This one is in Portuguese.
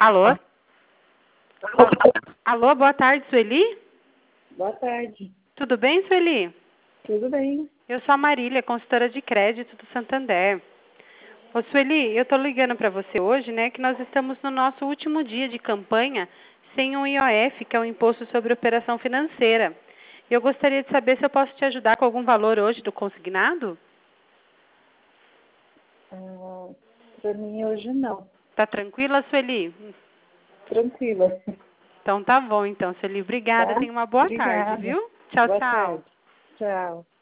Alô? Alô, boa tarde, Sueli? Boa tarde. Tudo bem, Sueli? Tudo bem? Eu sou a Marília, consultora de crédito do Santander. Ô, Sueli, eu estou ligando para você hoje, né, que nós estamos no nosso último dia de campanha sem o IOF, que é o Imposto sobre Operação Financeira. Eu gostaria de saber se eu posso te ajudar com algum valor hoje do consignado? Para mim hoje não. Tá tranquila, Sueli? Tranquila. Então tá bom, então, Sueli. Obrigada. Tá? Tenha uma boa tarde, Obrigada. viu? Tchau, Boa tchau. tarde. Tchau.